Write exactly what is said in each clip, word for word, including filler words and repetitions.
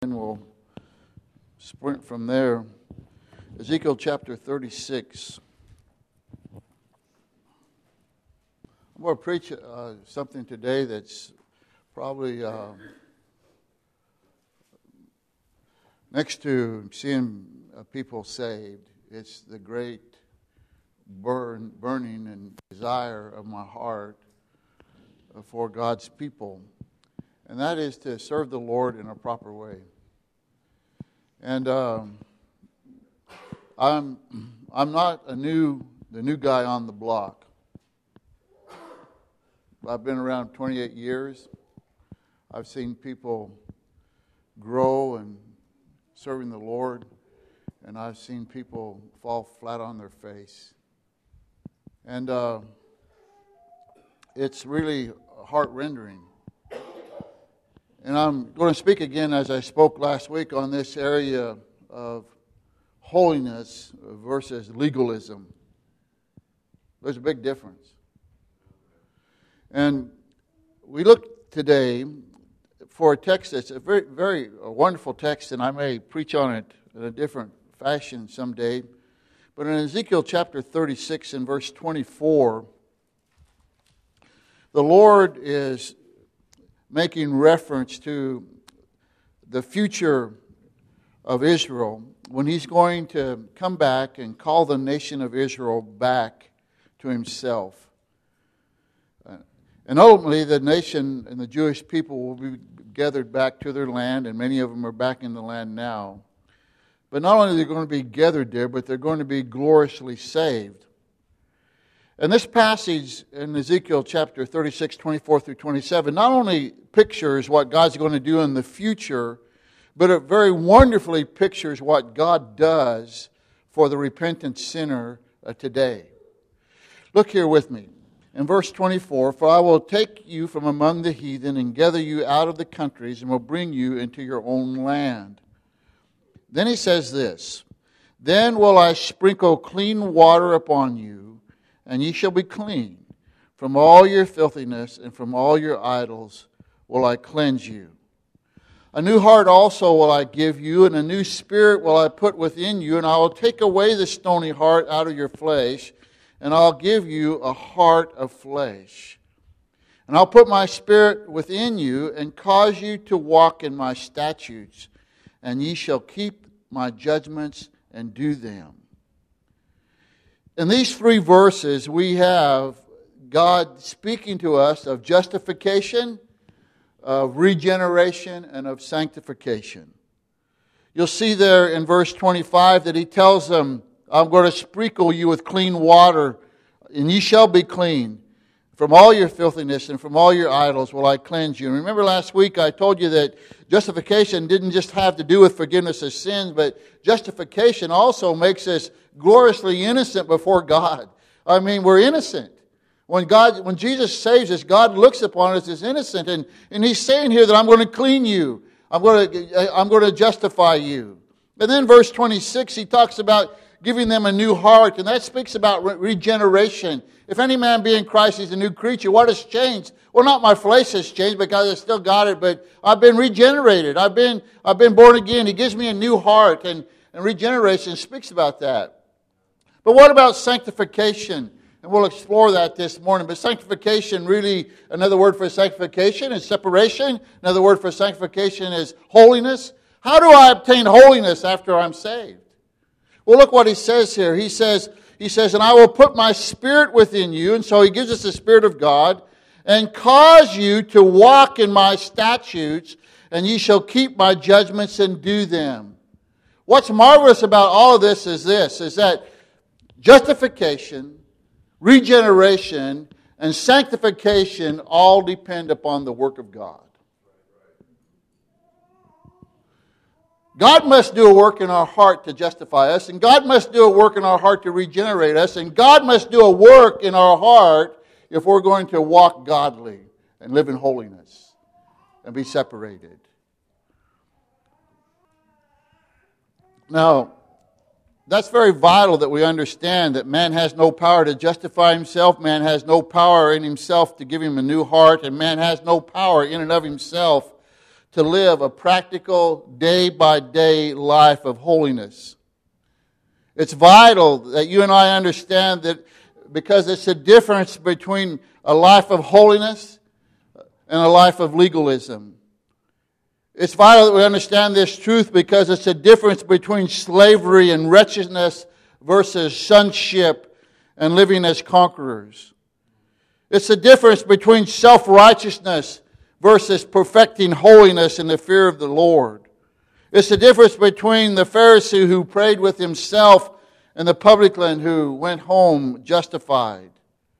and we'll sprint from there. Ezekiel chapter thirty-six. I'm going to preach uh, something today that's probably uh, next to seeing uh, people saved. It's the great burn, burning and desire of my heart for God's people. And that is to serve the Lord in a proper way. And um, I'm I'm not a new the new guy on the block. I've been around twenty-eight years. I've seen people grow and serving the Lord, and I've seen people fall flat on their face. And uh, it's really heart-rendering. And I'm going to speak again, as I spoke last week, on this area of holiness versus legalism. There's a big difference. And we look today for a text that's a very, very a wonderful text, and I may preach on it in a different fashion someday. But in Ezekiel chapter thirty-six and verse twenty-four, the Lord is making reference to the future of Israel when He's going to come back and call the nation of Israel back to Himself. And ultimately, the nation and the Jewish people will be gathered back to their land, and many of them are back in the land now. But not only are they going to be gathered there, but they're going to be gloriously saved. And this passage in Ezekiel chapter thirty-six, twenty-four through twenty-seven not only pictures what God's going to do in the future, but it very wonderfully pictures what God does for the repentant sinner today. Look here with me. In verse twenty-four, "For I will take you from among the heathen and gather you out of the countries and will bring you into your own land." Then he says this, "Then will I sprinkle clean water upon you, and ye shall be clean. From all your filthiness and from all your idols will I cleanse you. A new heart also will I give you, and a new spirit will I put within you, and I will take away the stony heart out of your flesh, and I'll give you a heart of flesh. And I'll put my spirit within you, and cause you to walk in my statutes, and ye shall keep my judgments and do them." In these three verses, we have God speaking to us of justification, of regeneration, and of sanctification. You'll see there in verse twenty-five that He tells them, "I'm going to sprinkle you with clean water, and ye shall be clean. From all your filthiness and from all your idols will I cleanse you." And remember last week I told you that justification didn't just have to do with forgiveness of sins, but justification also makes us gloriously innocent before God. I mean, we're innocent. When God, when Jesus saves us, God looks upon us as innocent, and, and He's saying here that I'm going to clean you. I'm going to, I'm going to justify you. And then verse twenty-six, He talks about giving them a new heart, and that speaks about re- regeneration. If any man be in Christ, he's a new creature. What has changed? Well, not my flesh has changed because I still got it, but I've been regenerated. I've been I've been born again. He gives me a new heart, and, and regeneration speaks about that. But what about sanctification? And we'll explore that this morning. But sanctification, really, another word for sanctification is separation. Another word for sanctification is holiness. How do I obtain holiness after I'm saved? Well, look what he says here. He says, he says, "And I will put my spirit within you." And so he gives us the Spirit of God. "And cause you to walk in my statutes, and ye shall keep my judgments and do them." What's marvelous about all of this is this, is that justification, regeneration, and sanctification all depend upon the work of God. God must do a work in our heart to justify us, and God must do a work in our heart to regenerate us, and God must do a work in our heart if we're going to walk godly and live in holiness and be separated. Now, that's very vital that we understand that man has no power to justify himself, man has no power in himself to give him a new heart, and man has no power in and of himself to live a practical, day-by-day life of holiness. It's vital that you and I understand that, because it's a difference between a life of holiness and a life of legalism. It's vital that we understand this truth because it's a difference between slavery and wretchedness versus sonship and living as conquerors. It's the difference between self-righteousness versus perfecting holiness in the fear of the Lord. It's the difference between the Pharisee who prayed with himself and the publican who went home justified.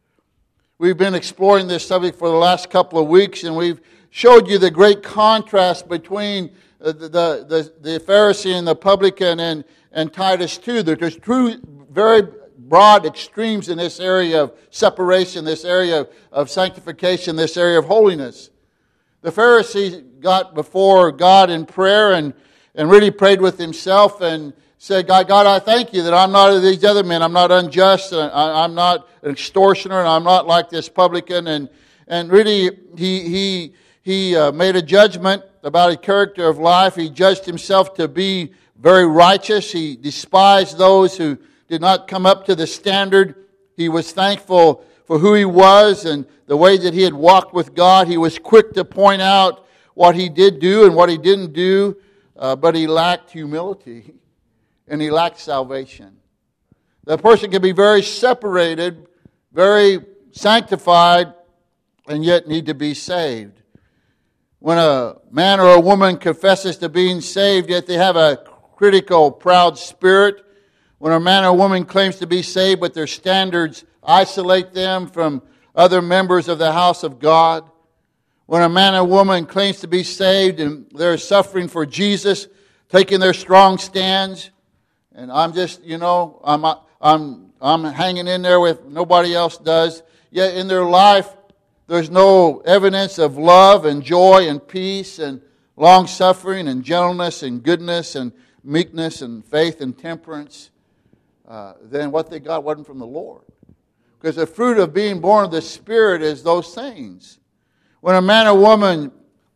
We've been exploring this subject for the last couple of weeks, and we've showed you the great contrast between the, the, the, the Pharisee and the publican and, and Titus two. There's two very broad extremes in this area of separation, this area of, of sanctification, this area of holiness. The Pharisee got before God in prayer and, and really prayed with himself and said, God, God, I thank you that I'm not like these other men. I'm not unjust. I, I'm not an extortioner, and I'm not like this publican. And and really, he he he uh, made a judgment about his character of life. He judged himself to be very righteous. He despised those who did not come up to the standard. He was thankful for who he was and the way that he had walked with God. He was quick to point out what he did do and what he didn't do, uh, but he lacked humility and he lacked salvation. The person can be very separated, very sanctified, and yet need to be saved. When a man or a woman confesses to being saved, yet they have a critical, proud spirit. When a man or woman claims to be saved, but their standards isolate them from other members of the house of God. When a man or woman claims to be saved and they're suffering for Jesus, taking their strong stands, and I'm just, you know, I'm I'm I'm hanging in there with nobody else does. Yet in their life, there's no evidence of love and joy and peace and long suffering and gentleness and goodness and meekness and faith and temperance. Uh, then what they got wasn't from the Lord. Because the fruit of being born of the Spirit is those things. When a man or woman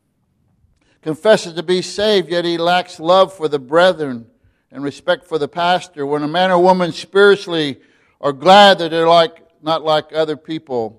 confesses to be saved, yet he lacks love for the brethren and respect for the pastor. When a man or woman spiritually are glad that they're like not like other people,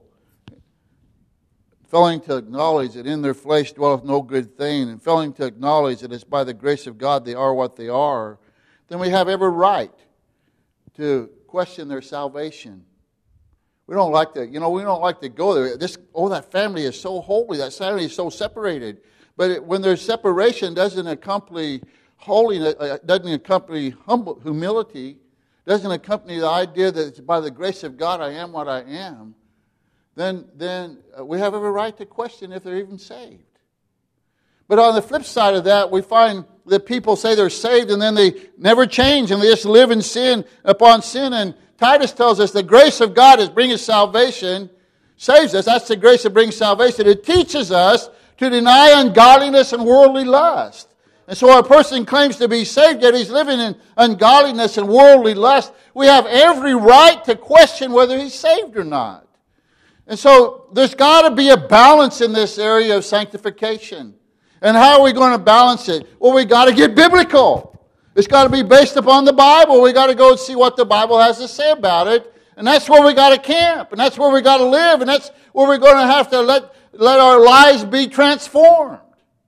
failing to acknowledge that in their flesh dwelleth no good thing, and failing to acknowledge that it's by the grace of God they are what they are, then we have every right to question their salvation. We don't like to, you know, we don't like to go there. This, oh, that family is so holy. That family is so separated. But it, when there's separation, doesn't accompany holiness, uh, doesn't accompany humble humility, doesn't accompany the idea that it's by the grace of God I am what I am. Then, then uh, we have every right to question if they're even saved. But on the flip side of that, we find that people say they're saved and then they never change and they just live in sin upon sin. And Titus tells us the grace of God is bringing salvation, saves us. That's the grace that brings salvation. It teaches us to deny ungodliness and worldly lust. And so a person claims to be saved, yet he's living in ungodliness and worldly lust. We have every right to question whether he's saved or not. And so there's got to be a balance in this area of sanctification. And how are we going to balance it? Well, we got to get biblical. It's got to be based upon the Bible. We got to go and see what the Bible has to say about it. And that's where we got to camp. And that's where we got to live. And that's where we're going to have to let, let our lives be transformed.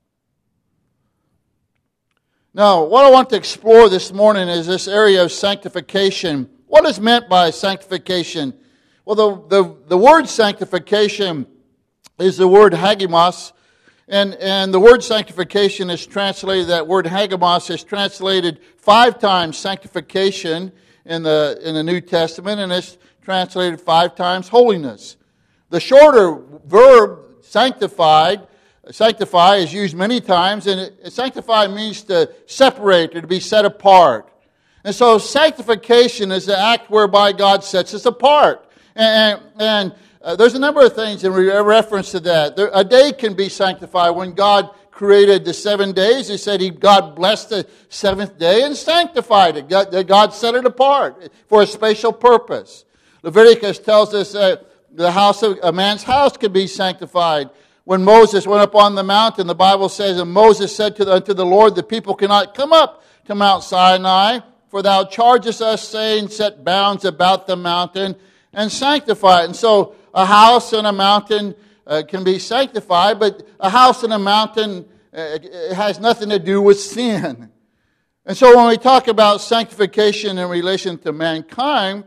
Now, what I want to explore this morning is this area of sanctification. What is meant by sanctification? Well, the, the, the word sanctification is the word hagios. And, and the word sanctification is translated, that word hagios is translated five times sanctification in the, in the New Testament, and it's translated five times holiness. The shorter verb, sanctified, sanctify is used many times, and it, sanctify means to separate or to be set apart. And so sanctification is the act whereby God sets us apart. And, and, and Uh, there's a number of things in reference to that. There, a day can be sanctified. When God created the seven days, He said He God blessed the seventh day and sanctified it. God, God set it apart for a special purpose. Leviticus tells us that the house of a man's house can be sanctified when Moses went up on the mountain, the Bible says, and Moses said to the, unto the Lord, the people cannot come up to Mount Sinai, for thou chargest us, saying, set bounds about the mountain and sanctify it. And so a house and a mountain uh, can be sanctified, but a house and a mountain uh, it has nothing to do with sin. And so when we talk about sanctification in relation to mankind,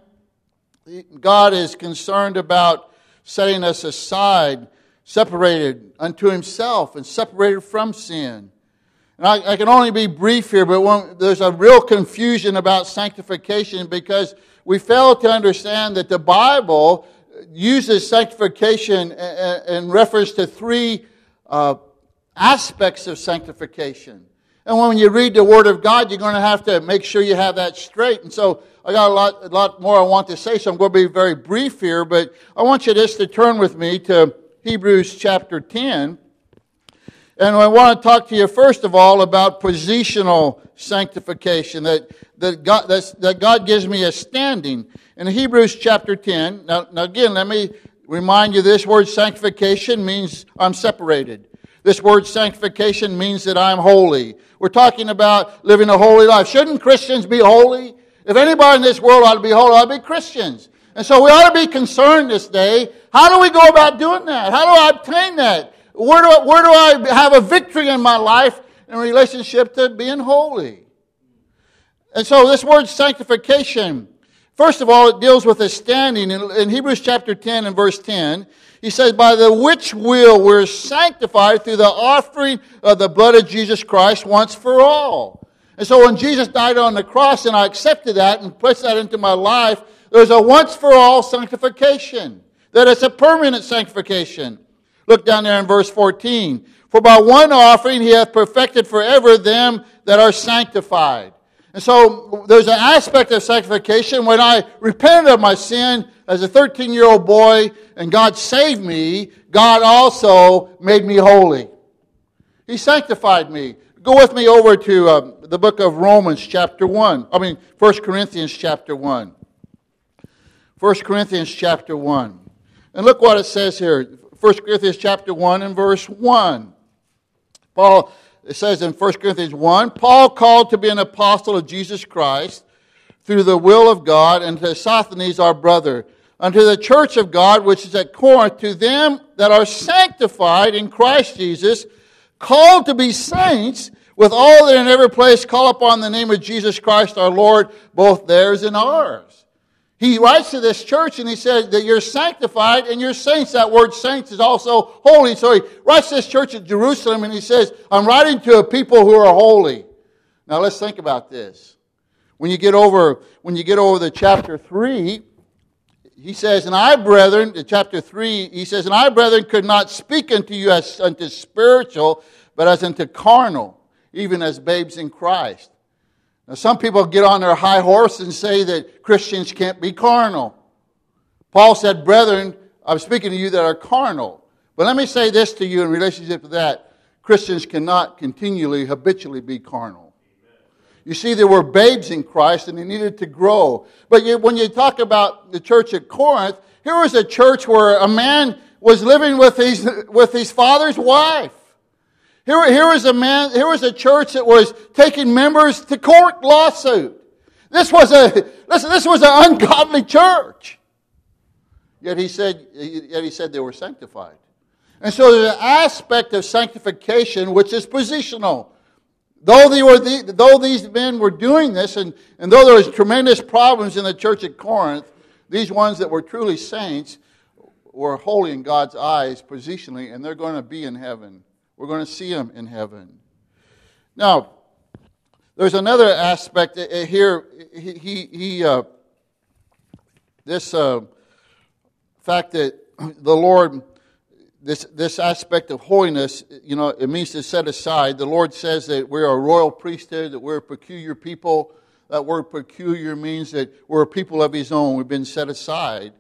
God is concerned about setting us aside, separated unto himself and separated from sin. And I, I can only be brief here, but when, there's a real confusion about sanctification because we fail to understand that the Bible uses sanctification in, in reference to three uh, aspects of sanctification. And when you read the Word of God, you're going to have to make sure you have that straight. And so I got a lot, a lot more I want to say, so I'm going to be very brief here. But I want you just to turn with me to Hebrews chapter ten. And I want to talk to you first of all about positional sanctification, that, that, God, that's, that God gives me a standing. In Hebrews chapter ten, now, now again, let me remind you this word sanctification means I'm separated. This word sanctification means that I'm holy. We're talking about living a holy life. Shouldn't Christians be holy? If anybody in this world ought to be holy, ought to be Christians. And so we ought to be concerned this day. How do we go about doing that? How do I obtain that? Where do I, where do I have a victory in my life in relationship to being holy? And so this word sanctification, first of all, it deals with a standing. In, in Hebrews chapter ten and verse ten, he says, by the which will we're sanctified through the offering of the blood of Jesus Christ once for all. And so when Jesus died on the cross and I accepted that and placed that into my life, there's a once for all sanctification. That it's a permanent sanctification. Look down there in verse fourteen. For by one offering he hath perfected forever them that are sanctified. And so there's an aspect of sanctification. When I repented of my sin as a thirteen-year-old boy and God saved me, God also made me holy. He sanctified me. Go with me over to uh, the book of Romans chapter one. I mean, First Corinthians chapter one. First Corinthians chapter one. And look what it says here. First Corinthians chapter one and verse one. Paul, it says in First Corinthians one, Paul called to be an apostle of Jesus Christ through the will of God, and to Sosthenes our brother, unto the church of God which is at Corinth, to them that are sanctified in Christ Jesus, called to be saints, with all that in every place call upon the name of Jesus Christ our Lord, both theirs and ours. He writes to this church and he says that you're sanctified and you're saints. That word saints is also holy. So he writes to this church at Jerusalem and he says, I'm writing to a people who are holy. Now let's think about this. When you get over, when you get over the chapter three, he says, and I, brethren, chapter three, he says, and I, brethren, could not speak unto you as unto spiritual, but as unto carnal, even as babes in Christ. Now, some people get on their high horse and say that Christians can't be carnal. Paul said, brethren, I'm speaking to you that are carnal. But let me say this to you in relationship to that. Christians cannot continually, habitually be carnal. You see, there were babes in Christ and they needed to grow. But you, when you talk about the church at Corinth, here was a church where a man was living with his, with his father's wife. Here, here was a man, here was a church that was taking members to court lawsuit. This was a, listen, this was an ungodly church. Yet he said, yet he said they were sanctified. And so there's an aspect of sanctification which is positional. Though they were the, though these men were doing this, and, and though there was tremendous problems in the church at Corinth, these ones that were truly saints were holy in God's eyes positionally, and they're going to be in heaven. We're going to see them in heaven. Now, there's another aspect here. He, he, he uh, this uh, fact that the Lord, this this aspect of holiness, you know, it means to set aside. The Lord says that we're a royal priesthood, that we're a peculiar people. That word peculiar means that we're a people of His own. We've been set aside.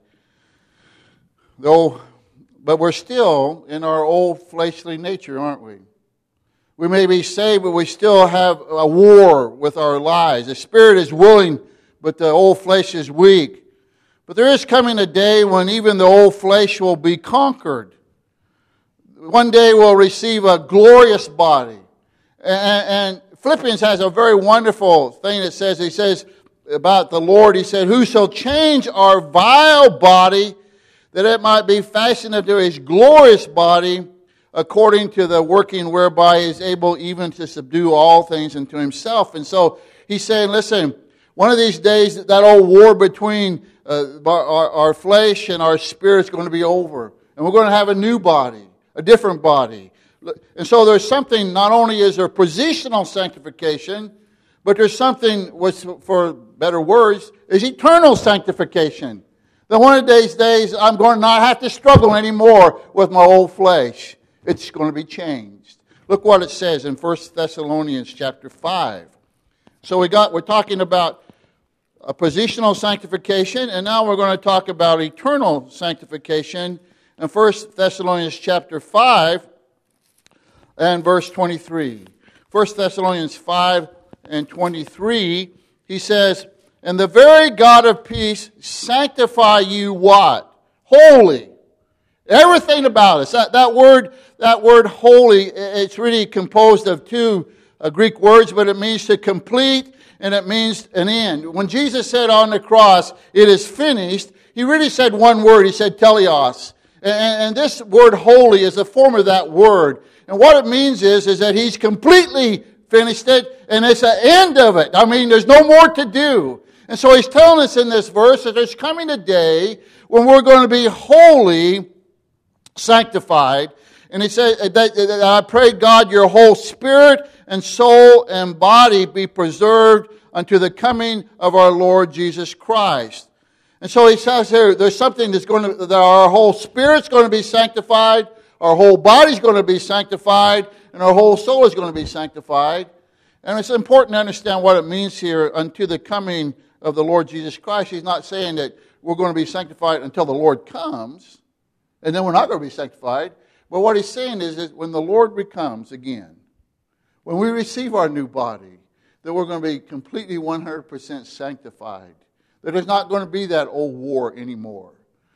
Though. But we're still in our old fleshly nature, aren't we? We may be saved, but we still have a war with our lives. The spirit is willing, but the old flesh is weak. But there is coming a day when even the old flesh will be conquered. one day we'll receive a glorious body. And, and Philippians has a very wonderful thing that says, he says about the Lord, he said, who shall change our vile body, that it might be fashioned into his glorious body, according to the working whereby he is able even to subdue all things unto himself. And so he's saying, listen, one of these days, that old war between uh, our, our flesh and our spirit is going to be over. And we're going to have a new body, a different body. And so there's something, not only is there positional sanctification, but there's something, which, for better words, is eternal sanctification. That one of these days, I'm going to not have to struggle anymore with my old flesh. It's going to be changed. Look what it says in First Thessalonians chapter five. So we got, we're talking about a positional sanctification, and now we're going to talk about eternal sanctification in First Thessalonians chapter five and verse twenty-three. First Thessalonians five and twenty-three, he says, and the very God of peace sanctify you what? Holy. Everything about us. That, that word, that word holy, it's really composed of two uh, Greek words, but it means to complete and it means an end. When Jesus said on the cross, it is finished, he really said one word. He said teleos. And, and this word holy is a form of that word. And what it means is, is that he's completely finished it and it's the end of it. I mean, there's no more to do. And so he's telling us in this verse that there's coming a day when we're going to be holy, sanctified. And he said that, that I pray God your whole spirit and soul and body be preserved unto the coming of our Lord Jesus Christ. And so he says here, there's something that's going to, that our whole spirit's going to be sanctified, our whole body's going to be sanctified, and our whole soul is going to be sanctified. And it's important to understand what it means here, unto the coming of the Lord Jesus Christ. He's not saying that we're going to be sanctified until the Lord comes, and then we're not going to be sanctified. But what he's saying is that when the Lord comes again, when we receive our new body, that we're going to be completely one hundred percent sanctified. That there's not going to be that old war anymore.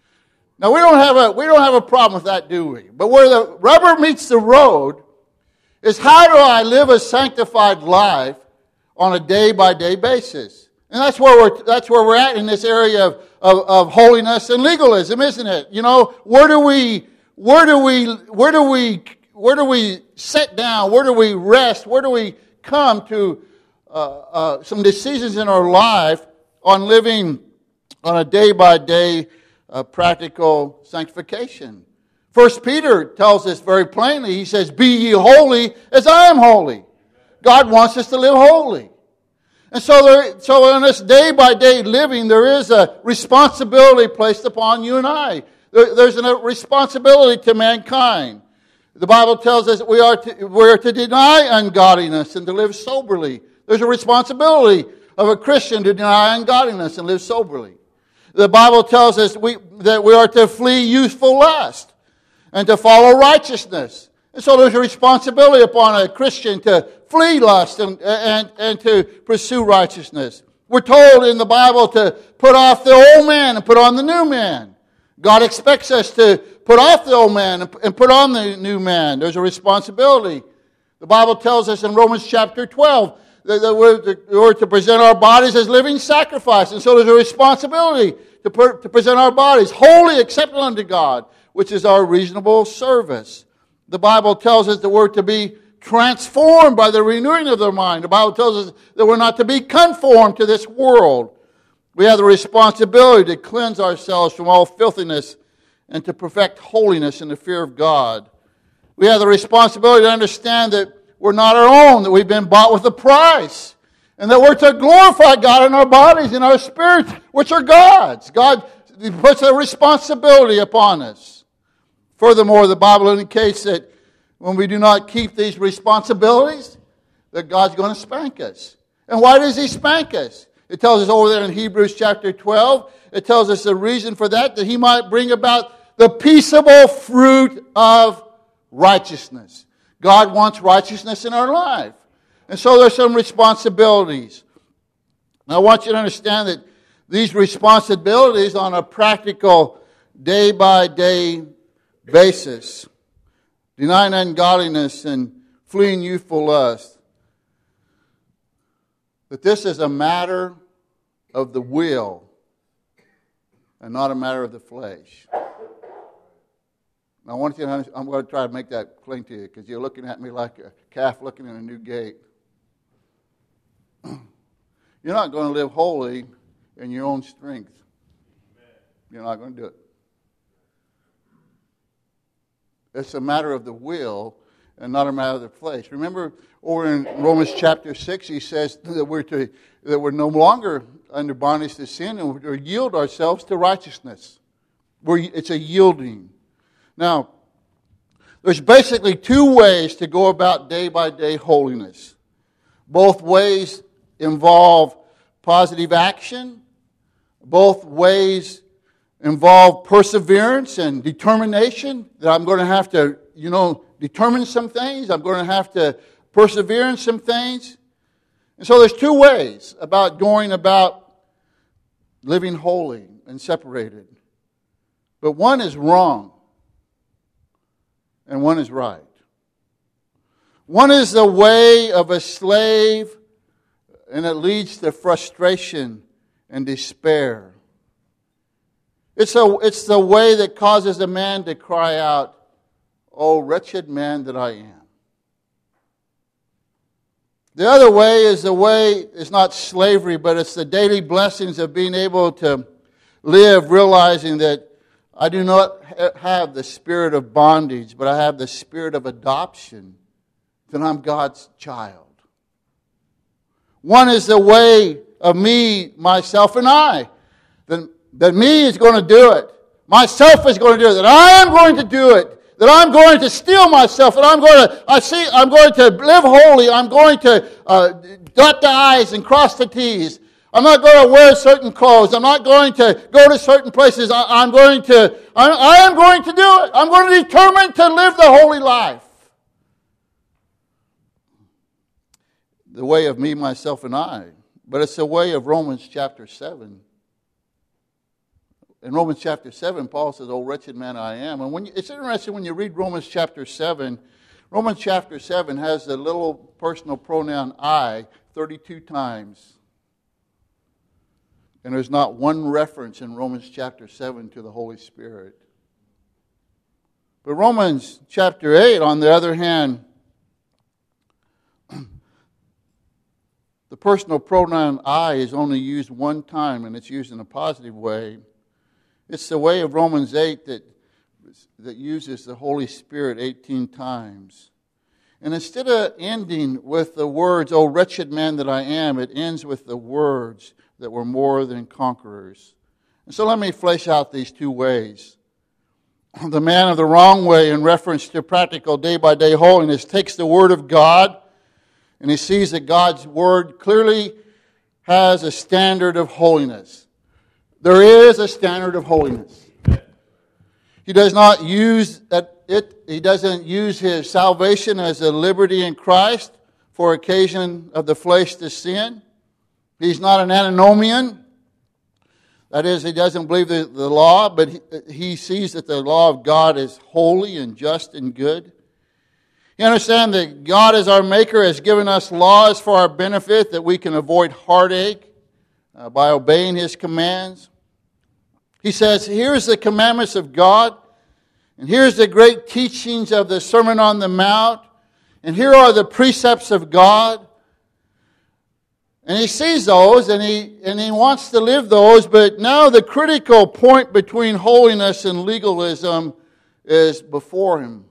Now we don't have a we don't have a problem with that, do we? But where the rubber meets the road is, how do I live a sanctified life on a day by day basis? And that's where we're that's where we're at in this area of, of, of holiness and legalism, isn't it? You know, where do we where do we where do we where do we sit down? Where do we rest? Where do we come to uh, uh, some decisions in our life on living on a day by day practical sanctification? First Peter tells us very plainly. He says, "Be ye holy as I am holy." God wants us to live holy. And so, there, so in this day-by-day living, there is a responsibility placed upon you and I. There, there's a responsibility to mankind. The Bible tells us that we are to, we are to deny ungodliness and to live soberly. There's a responsibility of a Christian to deny ungodliness and live soberly. The Bible tells us we, that we are to flee youthful lust and to follow righteousness. And so there's a responsibility upon a Christian to flee lust and, and, and to pursue righteousness. We're told in the Bible to put off the old man and put on the new man. God expects us to put off the old man and put on the new man. There's a responsibility. The Bible tells us in Romans chapter twelve that we're to, we're to present our bodies as living sacrifice. And so there's a responsibility to, per, to present our bodies wholly acceptable unto God, which is our reasonable service. The Bible tells us that we're to be transformed by the renewing of their mind. The Bible tells us that we're not to be conformed to this world. We have the responsibility to cleanse ourselves from all filthiness and to perfect holiness in the fear of God. We have the responsibility to understand that we're not our own, that we've been bought with a price, and that we're to glorify God in our bodies and our spirits, which are God's. God puts a responsibility upon us. Furthermore, the Bible indicates that when we do not keep these responsibilities, that God's going to spank us. And why does He spank us? It tells us over there in Hebrews chapter twelve, it tells us the reason for that, that He might bring about the peaceable fruit of righteousness. God wants righteousness in our life. And so there's some responsibilities. Now I want you to understand that these responsibilities on a practical day-by-day basis denying ungodliness and fleeing youthful lust. That this is a matter of the will and not a matter of the flesh. Now, I want you to understand, I'm going to try to make that plain to you because you're looking at me like a calf looking in a new gate. You're not going to live holy in your own strength. You're not going to do it. It's a matter of the will and not a matter of the flesh. Remember over in Romans chapter six, he says that we're to that we're no longer under bondage to sin and we're to yield ourselves to righteousness. We're, it's a yielding. Now, there's basically two ways to go about day by day holiness. Both ways involve positive action. Both ways involve perseverance and determination, that I'm going to have to, you know, determine some things. I'm going to have to persevere in some things. And so there's two ways about going about living holy and separated. But one is wrong and one is right. One is the way of a slave and it leads to frustration and despair. It's, a, it's the way that causes a man to cry out, "Oh, wretched man that I am." The other way is the way, it's not slavery, but it's the daily blessings of being able to live realizing that I do not have the spirit of bondage, but I have the spirit of adoption, that I'm God's child. One is the way of me, myself, and I. That, that me is going to do it. Myself is going to do it. That I am going to do it. That I'm going to steal myself. That I'm going to, I see, I'm going to live holy. I'm going to uh, dot the I's and cross the T's. I'm not going to wear certain clothes. I'm not going to go to certain places. I, I'm going to, I, I am going to do it. I'm going to determine to live the holy life. The way of me, myself, and I. But it's the way of Romans chapter seven. In Romans chapter seven, Paul says, "Oh, wretched man I am." And when you, it's interesting when you read Romans chapter seven, Romans chapter seven has the little personal pronoun I thirty-two times. And there's not one reference in Romans chapter seven to the Holy Spirit. But Romans chapter eight, on the other hand, the personal pronoun I is only used one time, and it's used in a positive way. It's the way of Romans eight that, that uses the Holy Spirit eighteen times. And instead of ending with the words, "Oh, wretched man that I am," it ends with the words that we're more than conquerors. And so let me flesh out these two ways. The man of the wrong way, in reference to practical day-by-day holiness, takes the Word of God, and he sees that God's Word clearly has a standard of holiness. There is a standard of holiness. He does not use that it. He doesn't use his salvation as a liberty in Christ for occasion of the flesh to sin. He's not an antinomian. That is, he doesn't believe the, the law, but he, he sees that the law of God is holy and just and good. You understand that God as our maker has given us laws for our benefit, that we can avoid heartache uh, by obeying his commands. He says, here's the commandments of God, and here's the great teachings of the Sermon on the Mount, and here are the precepts of God. And he sees those, and he and he wants to live those, but now the critical point between holiness and legalism is before him.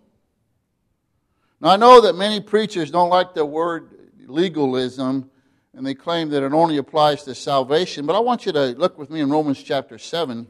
Now, I know that many preachers don't like the word legalism, and they claim that it only applies to salvation, but I want you to look with me in Romans chapter seven.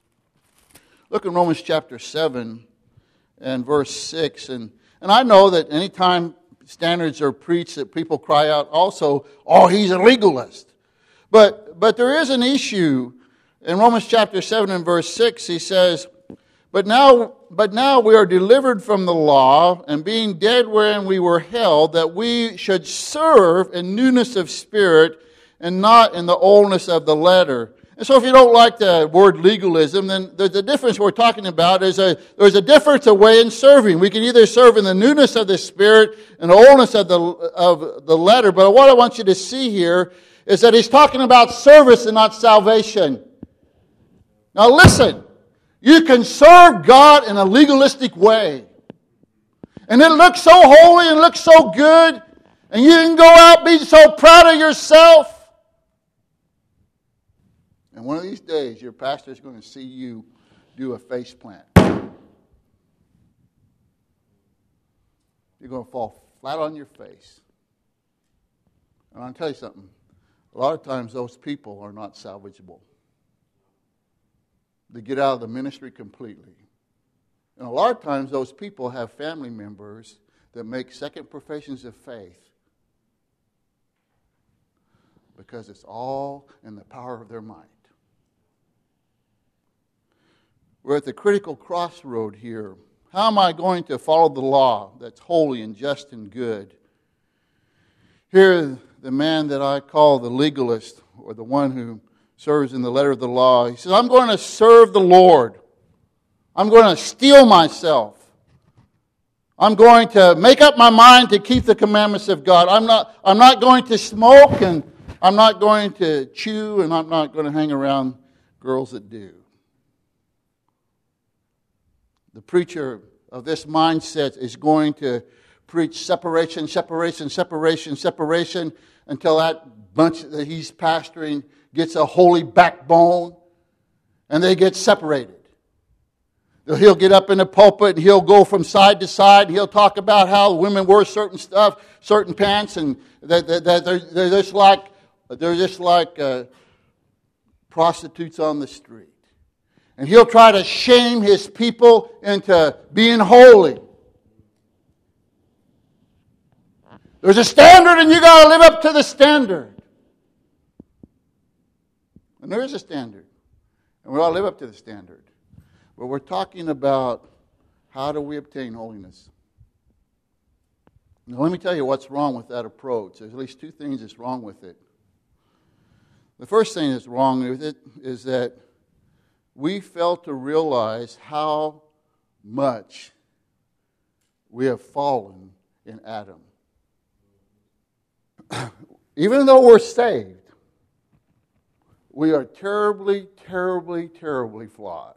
Look in Romans chapter seven and verse six. And, and I know that anytime standards are preached, that people cry out also, "Oh, he's a legalist." But, but there is an issue. In Romans chapter seven and verse six, he says, But now, but now we are delivered from the law, and being dead wherein we were held, that we should serve in newness of spirit and not in the oldness of the letter. And so if you don't like the word legalism, then the, the difference we're talking about is a, there's a difference of way in serving. We can either serve in the newness of the Spirit and the oldness of the, of the letter. But what I want you to see here is that he's talking about service and not salvation. Now listen, you can serve God in a legalistic way. And it looks so holy and looks so good. And you can go out being so proud of yourself. And one of these days, your pastor is going to see you do a face plant. You're going to fall flat on your face. And I'll tell you something. A lot of times those people are not salvageable. They get out of the ministry completely. And a lot of times those people have family members that make second professions of faith because it's all in the power of their might. We're at the critical crossroad here. How am I going to follow the law that's holy and just and good? Here, the man that I call the legalist, or the one who serves in the letter of the law, he says, I'm going to serve the Lord. I'm going to steel myself. I'm going to make up my mind to keep the commandments of God. I'm not, I'm not going to smoke, and I'm not going to chew, and I'm not going to hang around girls that do. The preacher of this mindset is going to preach separation, separation, separation, separation until that bunch that he's pastoring gets a holy backbone and they get separated. He'll get up in the pulpit and he'll go from side to side. And he'll talk about how women wear certain stuff, certain pants, and that they're, they're, they're just like they're just like uh, prostitutes on the street. And he'll try to shame his people into being holy. There's a standard and you got to live up to the standard. And there is a standard. And we all live up to the standard. But we're talking about how do we obtain holiness. Now let me tell you what's wrong with that approach. There's at least two things that's wrong with it. The first thing that's wrong with it is that we fail to realize how much we have fallen in Adam. Even though we're saved, we are terribly, terribly, terribly flawed.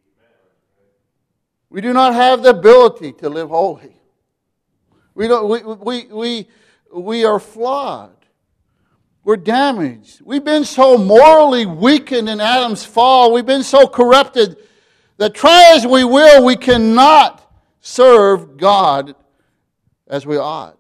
We do not have the ability to live holy. We don't. We we we we are flawed. We're damaged. We've been so morally weakened in Adam's fall. We've been so corrupted that try as we will, we cannot serve God as we ought.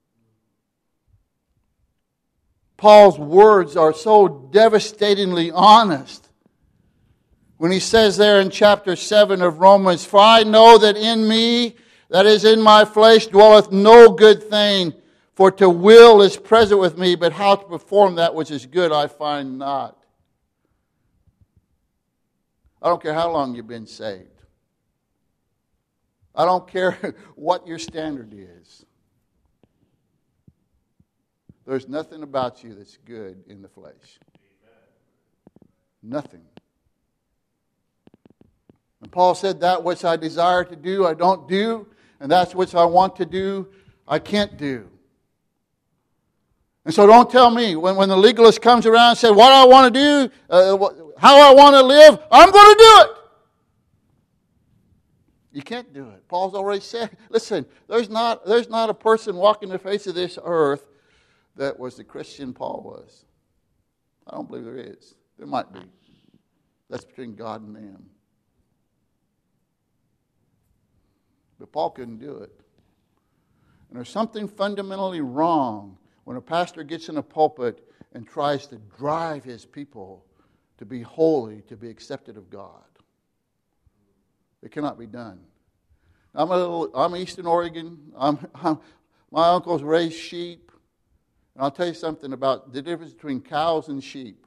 Paul's words are so devastatingly honest when he says there in chapter seven of Romans, for I know that in me, that is in my flesh, dwelleth no good thing. For to will is present with me, but how to perform that which is good I find not. I don't care how long you've been saved. I don't care what your standard is. There's nothing about you that's good in the flesh. Nothing. And Paul said, that which I desire to do, I don't do. And that which I want to do, I can't do. And so don't tell me, when, when the legalist comes around and says, what I want to do, uh, what, how I want to live, I'm going to do it. You can't do it. Paul's already said, listen, there's not, there's not a person walking the face of this earth that was the Christian Paul was. I don't believe there is. There might be. That's between God and man. But Paul couldn't do it. And there's something fundamentally wrong when a pastor gets in a pulpit and tries to drive his people to be holy, to be accepted of God. It cannot be done. I'm a little, I'm Eastern Oregon. I'm, I'm, my uncle's raised sheep. And I'll tell you something about the difference between cows and sheep.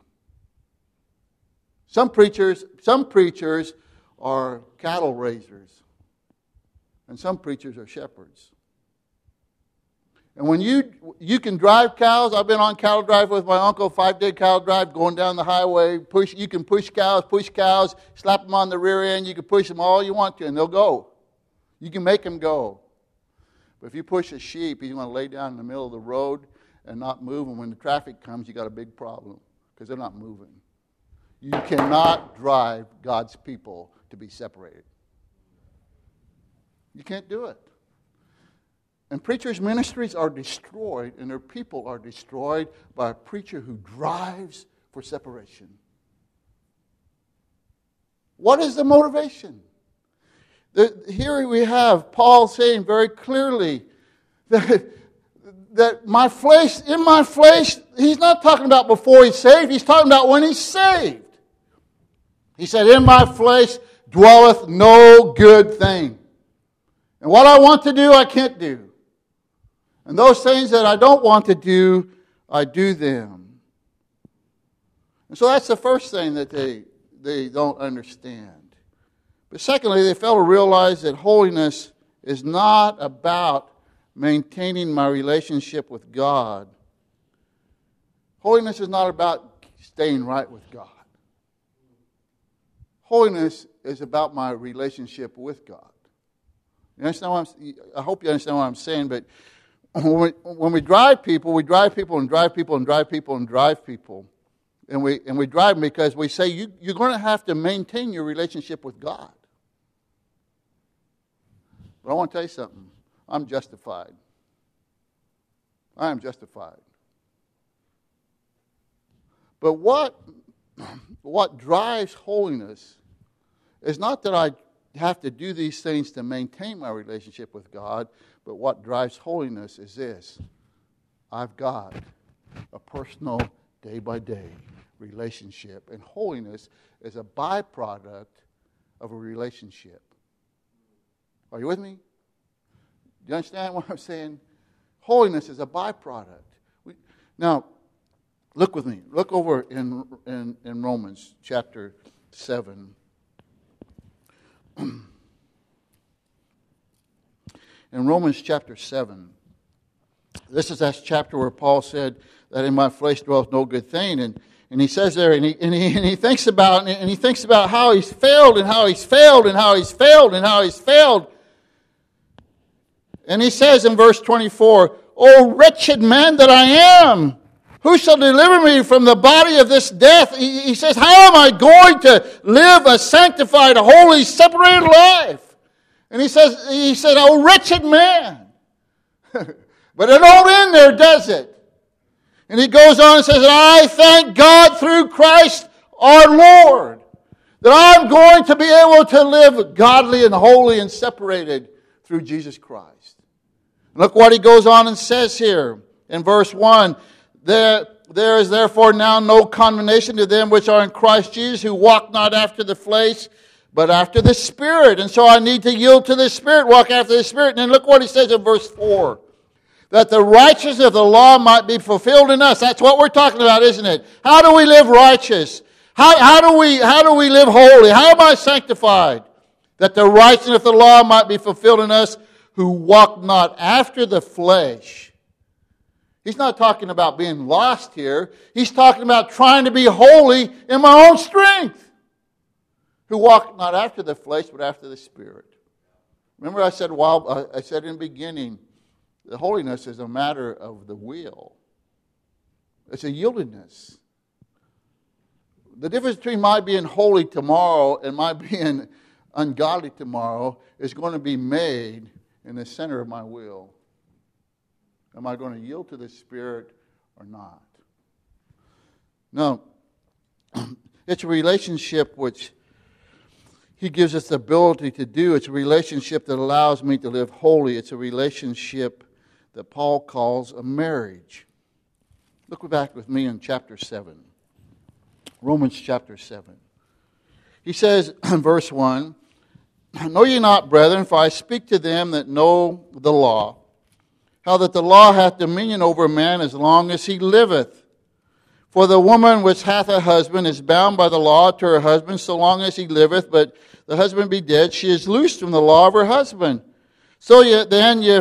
Some preachers, some preachers are cattle raisers. And some preachers are shepherds. And when you you can drive cows, I've been on cattle drive with my uncle, five-day cattle drive, going down the highway. Push, you can push cows, push cows, slap them on the rear end. You can push them all you want to, and they'll go. You can make them go. But if you push a sheep, he's going to lay down in the middle of the road and not move. And when the traffic comes, you got a big problem because they're not moving. You cannot drive God's people to be separated. You can't do it. And preachers' ministries are destroyed, and their people are destroyed by a preacher who drives for separation. What is the motivation? The, here we have Paul saying very clearly that, that my flesh, in my flesh, he's not talking about before he's saved, he's talking about when he's saved. He said, in my flesh dwelleth no good thing. And what I want to do, I can't do. And those things that I don't want to do, I do them. And so that's the first thing that they, they don't understand. But secondly, they fail to realize that holiness is not about maintaining my relationship with God. Holiness is not about staying right with God. Holiness is about my relationship with God. You understand what I'm, I hope you understand what I'm saying, but When we, when we drive people, we drive people and drive people and drive people and drive people. And we and we drive them because we say you, you're going to have to maintain your relationship with God. But I want to tell you something. I'm justified. I am justified. But what, what drives holiness is not that I have to do these things to maintain my relationship with God, but what drives holiness is this. I've got a personal, day-by-day relationship. And holiness is a byproduct of a relationship. Are you with me? Do you understand what I'm saying? Holiness is a byproduct. We, now, look with me. Look over in, in, in Romans chapter seven. In Romans chapter seven, this is that chapter where Paul said that in my flesh dwells no good thing, and, and he says there, and he, and, he, and he thinks about and he thinks about how he's failed and how he's failed and how he's failed and how he's failed, and he says in verse twenty-four, "O wretched man that I am, who shall deliver me from the body of this death?" He, he says, "How am I going to live a sanctified, holy, separated life?" And he says, he said, "Oh, wretched man." But it don't end there, does it? And he goes on and says, "I thank God through Christ our Lord that I'm going to be able to live godly and holy and separated through Jesus Christ." And look what he goes on and says here in verse one. There, there is therefore now no condemnation to them which are in Christ Jesus, who walk not after the flesh, but after the Spirit. And so I need to yield to the Spirit, walk after the Spirit. And then look what he says in verse four. That the righteousness of the law might be fulfilled in us. That's what we're talking about, isn't it? How do we live righteous? How, how, do we, how do we live holy? How am I sanctified? That the righteousness of the law might be fulfilled in us, who walk not after the flesh. He's not talking about being lost here. He's talking about trying to be holy in my own strength. Who walk not after the flesh, but after the Spirit. Remember I said, while I said in the beginning, the holiness is a matter of the will. It's a yieldedness. The difference between my being holy tomorrow and my being ungodly tomorrow is going to be made in the center of my will. Am I going to yield to the Spirit or not? No. It's a relationship which He gives us the ability to do. It's a relationship that allows me to live holy. It's a relationship that Paul calls a marriage. Look back with me in chapter seven. Romans chapter seven. He says in verse one, "Know ye not, brethren, for I speak to them that know the law, how that the law hath dominion over a man as long as he liveth. For the woman which hath a husband is bound by the law to her husband so long as he liveth, but the husband be dead, she is loosed from the law of her husband. So ye, then ye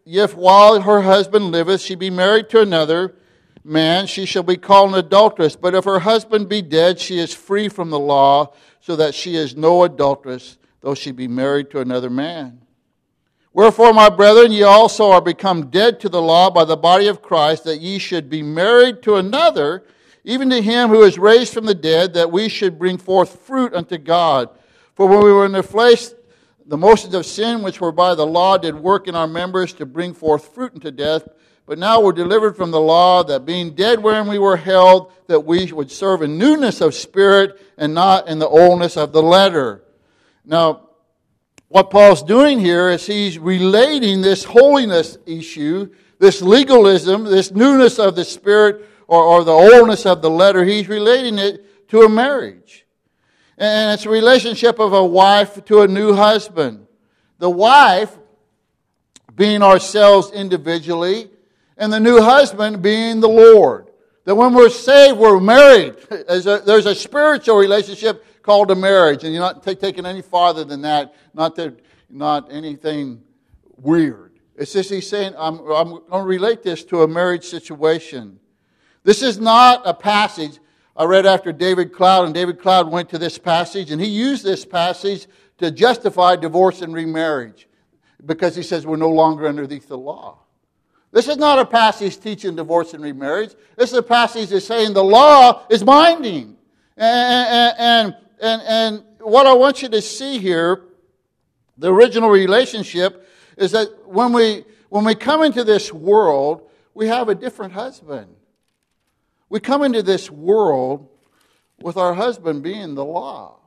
if while her husband liveth she be married to another man, she shall be called an adulteress. But if her husband be dead, she is free from the law, so that she is no adulteress, though she be married to another man. Wherefore, my brethren, ye also are become dead to the law by the body of Christ, that ye should be married to another, even to him who is raised from the dead, that we should bring forth fruit unto God. For when we were in the flesh, the motions of sin, which were by the law, did work in our members to bring forth fruit unto death. But now we're delivered from the law, that being dead wherein we were held, that we would serve in newness of spirit and not in the oldness of the letter. Now, what Paul's doing here is he's relating this holiness issue, this legalism, this newness of the spirit or, or the oldness of the letter, he's relating it to a marriage. And it's a relationship of a wife to a new husband. The wife being ourselves individually, and the new husband being the Lord. That when we're saved, we're married. There's a, there's a spiritual relationship called a marriage. And you're not t- taking any farther than that. Not that, not anything weird. It's just he's saying, I'm, I'm going to relate this to a marriage situation. This is not a passage I read after David Cloud, and David Cloud went to this passage, and he used this passage to justify divorce and remarriage. Because he says we're no longer underneath the law. This is not a passage teaching divorce and remarriage. This is a passage that's saying the law is binding. And, and, and, and what I want you to see here, the original relationship, is that when we, when we come into this world, we have a different husband. We come into this world with our husband being the law.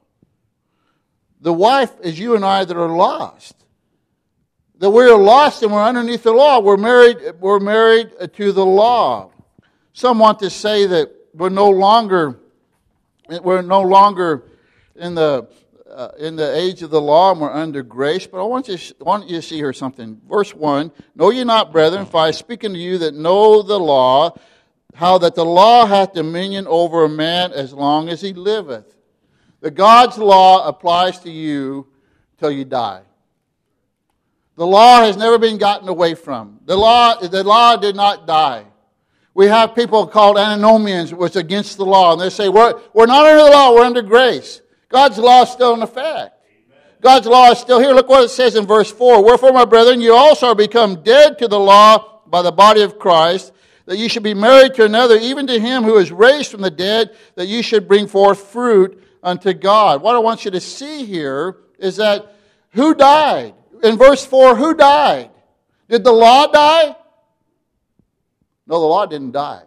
The wife is you and I that are lost. That we are lost and we're underneath the law. We're married, we're married to the law. Some want to say that we're no longer, we're no longer in the uh, in the age of the law and we're under grace. But I want you, I want you to see here something. Verse one, know ye not, brethren, for I speak unto you that know the law, how that the law hath dominion over a man as long as he liveth. The God's law applies to you till you die. The law has never been gotten away from. The law, the law did not die. We have people called antinomians, which is against the law, and they say, we're, we're not under the law, we're under grace. God's law is still in effect. Amen. God's law is still here. Look what it says in verse four. Wherefore, my brethren, you also are become dead to the law by the body of Christ, that you should be married to another, even to him who is raised from the dead, that you should bring forth fruit unto God. What I want you to see here is that who died? In verse four, who died? Did the law die? No, the law didn't die.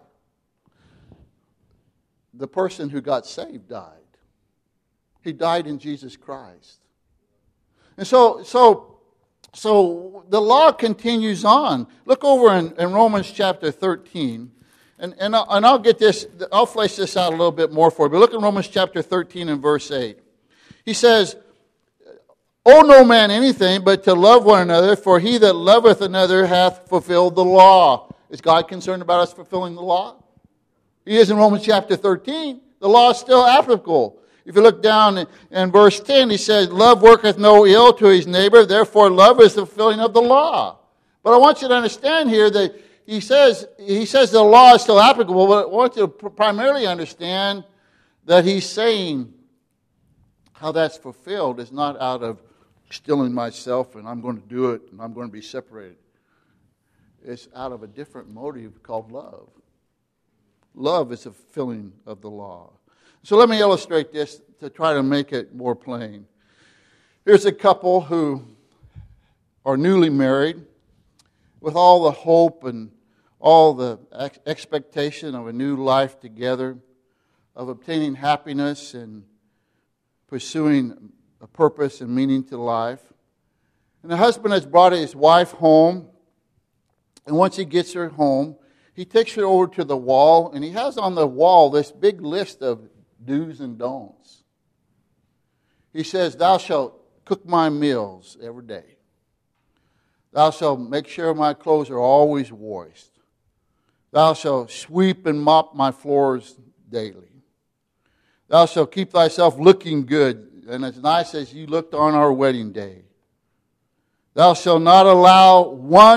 The person who got saved died. He died in Jesus Christ. And so, so, so the law continues on. Look over in, in Romans chapter thirteen. And, and, I'll, and I'll get this, I'll flesh this out a little bit more for you. But look in Romans chapter thirteen and verse eight. He says, owe no man anything but to love one another, for he that loveth another hath fulfilled the law. Is God concerned about us fulfilling the law? He is in Romans chapter thirteen. The law is still applicable. If you look down in, in verse ten, he says, love worketh no ill to his neighbor, therefore love is the fulfilling of the law. But I want you to understand here that he says, he says the law is still applicable, but I want you to primarily understand that he's saying how that's fulfilled is not out of stilling myself and I'm going to do it and I'm going to be separated. It's out of a different motive called love. Love is a fulfilling of the law. So let me illustrate this to try to make it more plain. Here's a couple who are newly married with all the hope and all the ex- expectation of a new life together, of obtaining happiness and pursuing a purpose and meaning to life. And the husband has brought his wife home, and once he gets her home, he takes her over to the wall, and he has on the wall this big list of do's and don'ts. He says, thou shalt cook my meals every day. Thou shalt make sure my clothes are always washed. Thou shalt sweep and mop my floors daily. Thou shalt keep thyself looking good, and as nice as you looked on our wedding day. Thou shalt not allow one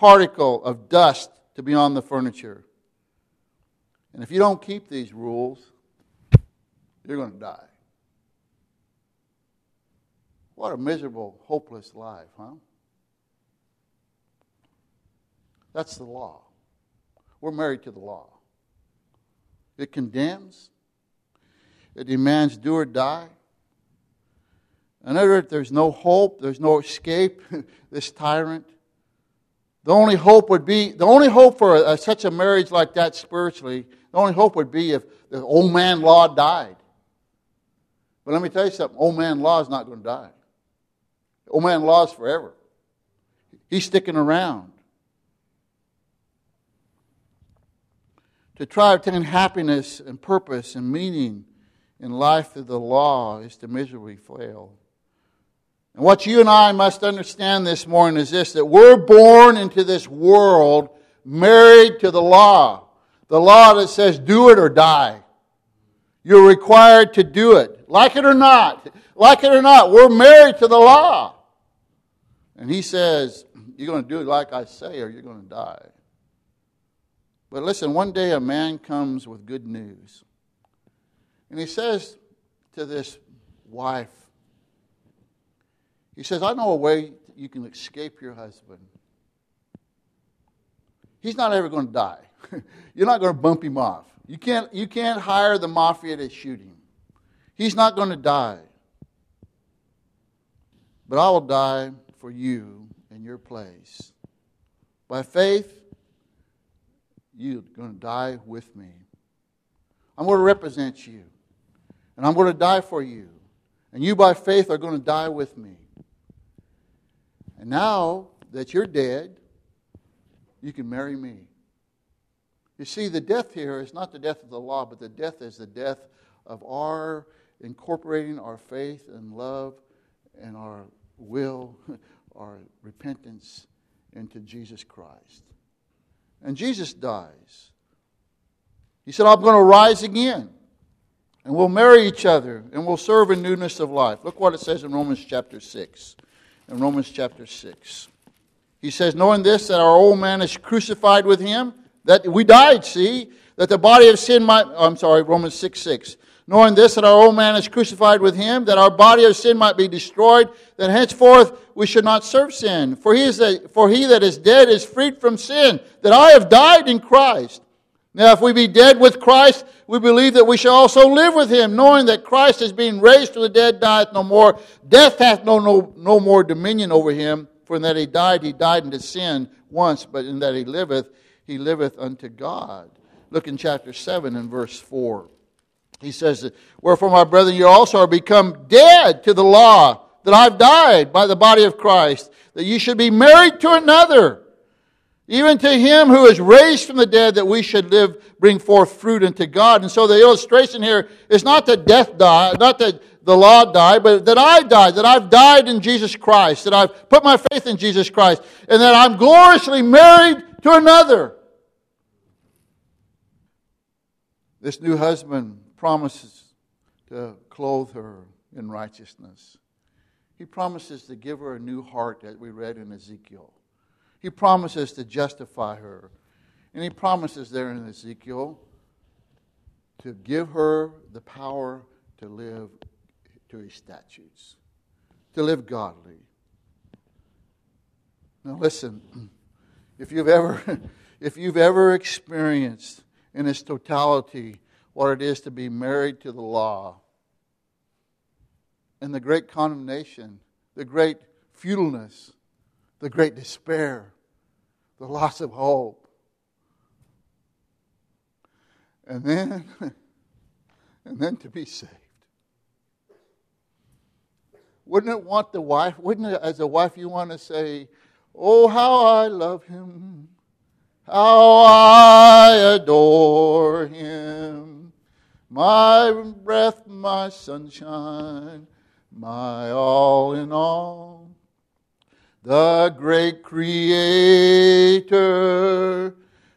particle of dust to be on the furniture. And if you don't keep these rules, you're going to die. What a miserable, hopeless life, huh? That's the law. We're married to the law. It condemns. It demands do or die. In other words, there's no hope. There's no escape. This tyrant. The only hope would be, the only hope for a, a, such a marriage like that spiritually, the only hope would be if the old man law died. But let me tell you something. Old man law is not going to die. Old man law is forever. He's sticking around. To try to obtain happiness and purpose and meaning in life through the law is to miserably fail. And what you and I must understand this morning is this, that we're born into this world married to the law. The law that says do it or die. You're required to do it. Like it or not. Like it or not, we're married to the law. And he says, you're going to do it like I say or you're going to die. But listen, one day a man comes with good news. And he says to this wife, he says, I know a way you can escape your husband. He's not ever going to die. You're not going to bump him off. You can't, you can't hire the mafia to shoot him. He's not going to die. But I will die for you in your place. By faith, you're going to die with me. I'm going to represent you. And I'm going to die for you. And you by faith are going to die with me. And now that you're dead, you can marry me. You see, the death here is not the death of the law, but the death is the death of our incorporating our faith and love and our will, our repentance into Jesus Christ. And Jesus dies. He said, I'm going to rise again. And we'll marry each other. And we'll serve in newness of life. Look what it says in Romans chapter six. In Romans chapter six. He says, knowing this, that our old man is crucified with him. That we died, see. That the body of sin might... Oh, I'm sorry, Romans six six. Knowing this, that our old man is crucified with him, that our body of sin might be destroyed, that henceforth we should not serve sin. For he, is a, for he that is dead is freed from sin, that I have died in Christ. Now if we be dead with Christ, we believe that we shall also live with him, knowing that Christ is being raised from the dead, dieth no more. Death hath no, no, no more dominion over him. For in that he died, he died unto sin once, but in that he liveth, he liveth unto God. Look in chapter seven and verse four. He says, wherefore, my brethren, you also are become dead to the law, that I've died by the body of Christ, that you should be married to another, even to him who is raised from the dead, that we should live, bring forth fruit unto God. And so the illustration here is not that death died, not that the law died, but that I died, that I've died in Jesus Christ, that I've put my faith in Jesus Christ, and that I'm gloriously married to another. This new husband promises to clothe her in righteousness. He promises to give her a new heart, as we read in Ezekiel. He promises to justify her. And he promises there in Ezekiel to give her the power to live to his statutes, to live godly. Now listen, if you've ever, if you've ever experienced in its totality what it is to be married to the law, and the great condemnation, the great futileness, the great despair, the loss of hope. And then, and then to be saved. Wouldn't it want the wife, wouldn't it, as a wife, you want to say, oh, how I love him, how I adore him, my breath, my sunshine, my all in all. The great Creator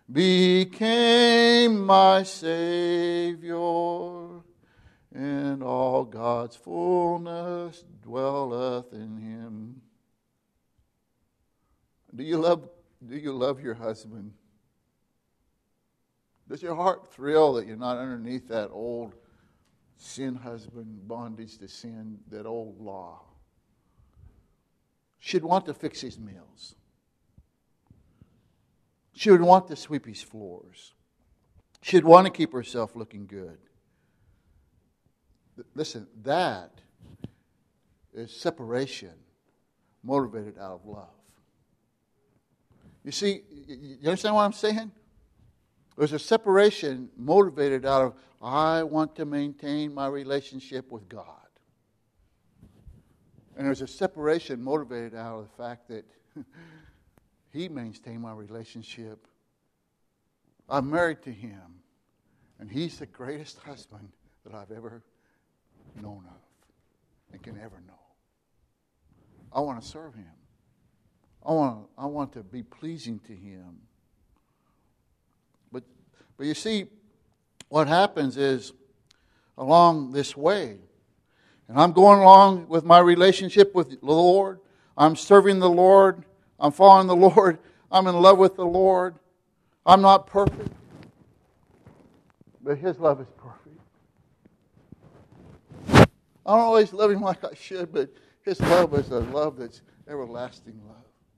became my Savior, and all God's fullness dwelleth in him. Do you love Do you love your husband? Does your heart thrill that you're not underneath that old sin husband, bondage to sin, that old law? She'd want to fix his meals. She would want to sweep his floors. She'd want to keep herself looking good. Listen, that is separation motivated out of love. You see, you understand what I'm saying? There's a separation motivated out of, I want to maintain my relationship with God. And there's a separation motivated out of the fact that He maintained my relationship. I'm married to Him. And He's the greatest husband that I've ever known of and can ever know. I want to serve Him. I want, I want to be pleasing to Him. But, but you see, what happens is, along this way, and I'm going along with my relationship with the Lord, I'm serving the Lord, I'm following the Lord, I'm in love with the Lord, I'm not perfect, but His love is perfect. I don't always love Him like I should, but His love is a love that's everlasting love.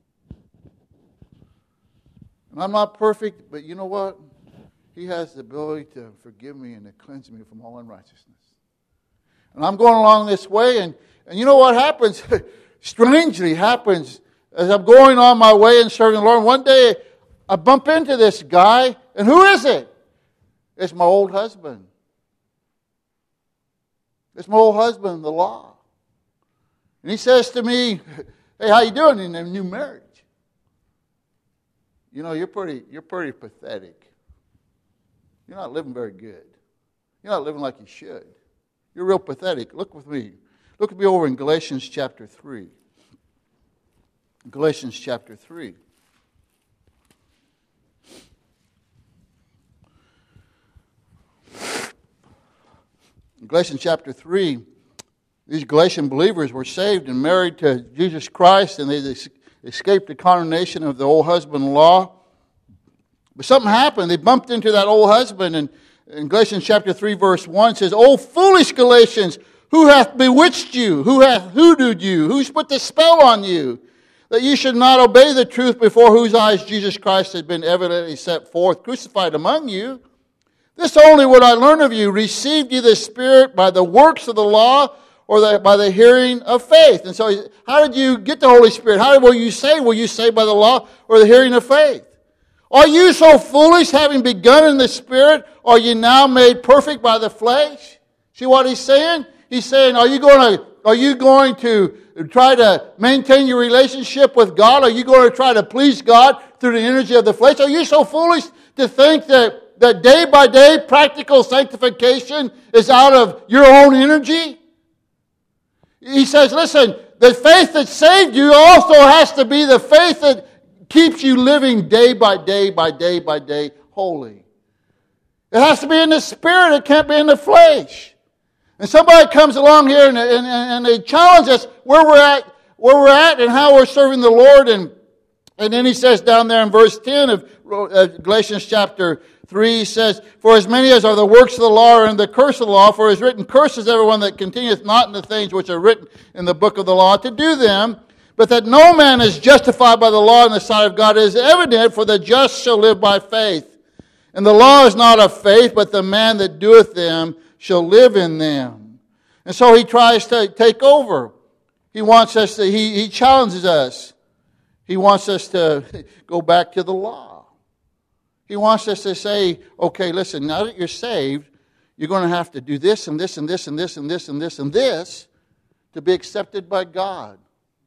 And I'm not perfect, but you know what? He has the ability to forgive me and to cleanse me from all unrighteousness. And I'm going along this way, and, and you know what happens? Strangely happens as I'm going on my way and serving the Lord. One day, I bump into this guy, and who is it? It's my old husband. It's my old husband, the law. And he says to me, hey, how you doing in a new marriage? You know, you're pretty, you're pretty pathetic. You're not living very good. You're not living like you should. You're real pathetic. Look with me. Look at me over in Galatians chapter three. Galatians chapter three. In Galatians chapter three, these Galatian believers were saved and married to Jesus Christ, and they escaped the condemnation of the old husband-in-law. But something happened. They bumped into that old husband, and in Galatians chapter three, verse one, it says, O foolish Galatians, who hath bewitched you? Who hath hoodooed you? Who's put the spell on you? That you should not obey the truth, before whose eyes Jesus Christ has been evidently set forth, crucified among you. This only would I learn of you. Received ye the Spirit by the works of the law, or the, by the hearing of faith? And so, how did you get the Holy Spirit? How will you say? Will you say by the law or the hearing of faith? Are you so foolish, having begun in the Spirit, are you now made perfect by the flesh? See what he's saying? He's saying, are you going to, are you going to try to maintain your relationship with God? Are you going to try to please God through the energy of the flesh? Are you so foolish to think that, that day by day practical sanctification is out of your own energy? He says, listen, the faith that saved you also has to be the faith that keeps you living day by day by day by day holy. It has to be in the Spirit. It can't be in the flesh. And somebody comes along here and, and, and they challenge us where we're at, where we're at, and how we're serving the Lord. And and then he says down there in verse ten of Galatians chapter three, he says, For as many as are the works of the law are in the curse of the law, for it is written, Curses everyone that continueth not in the things which are written in the book of the law to do them. But that no man is justified by the law in the sight of God is evident, for the just shall live by faith. And the law is not of faith, but the man that doeth them shall live in them. And so he tries to take over. He wants us to, he, he challenges us. He wants us to go back to the law. He wants us to say, okay, listen, now that you're saved, you're going to have to do this and this and this and this and this and this and this to be accepted by God.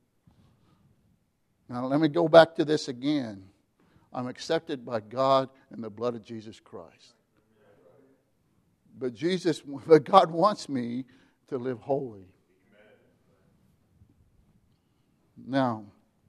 Now, let me go back to this again. I'm accepted by God in the blood of Jesus Christ. But Jesus, but God wants me to live holy. Now,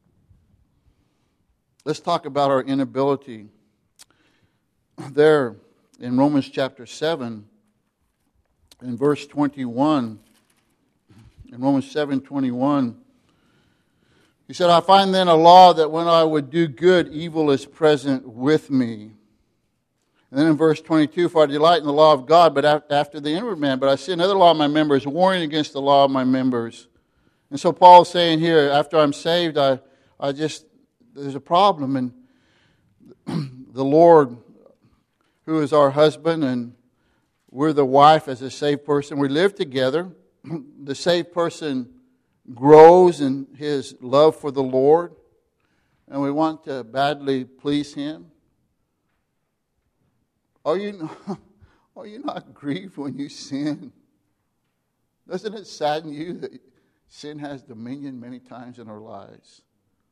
let's talk about our inability. There in Romans chapter seven, in verse twenty-one, in Romans seven twenty-one, He said, I find then a law that when I would do good, evil is present with me. And then in verse twenty-two, for I delight in the law of God, but after the inward man. But I see another law of my members, warring against the law of my members. And so Paul's saying here, after I'm saved, I, I just, there's a problem. And the Lord, who is our husband, and we're the wife as a saved person, we live together. The saved person grows in his love for the Lord, and we want to badly please Him. Are you, are you not grieved when you sin? Doesn't it sadden you that sin has dominion many times in our lives?